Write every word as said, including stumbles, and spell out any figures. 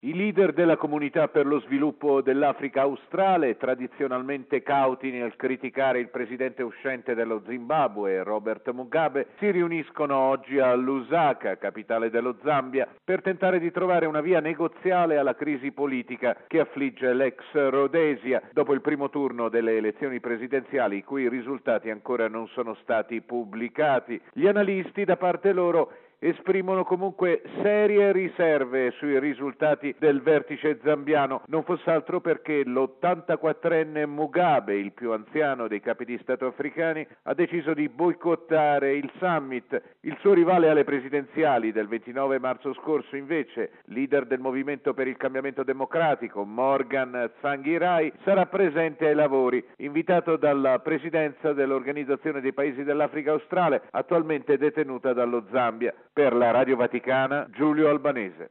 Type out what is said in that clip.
I leader della Comunità per lo sviluppo dell'Africa australe, tradizionalmente cauti nel criticare il presidente uscente dello Zimbabwe, Robert Mugabe, si riuniscono oggi a Lusaka, capitale dello Zambia, per tentare di trovare una via negoziale alla crisi politica che affligge l'ex Rhodesia dopo il primo turno delle elezioni presidenziali, i cui risultati ancora non sono stati pubblicati. Gli analisti, da parte loro, esprimono comunque serie riserve sui risultati del vertice zambiano, non fosse altro perché l'ottantaquattrenne Mugabe, il più anziano dei capi di Stato africani, ha deciso di boicottare il summit. Il suo rivale alle presidenziali del ventinove marzo scorso, invece, leader del Movimento per il Cambiamento Democratico, Morgan Tsvangirai, sarà presente ai lavori, invitato dalla presidenza dell'Organizzazione dei Paesi dell'Africa Australe, attualmente detenuta dallo Zambia. Per la Radio Vaticana, Giulio Albanese.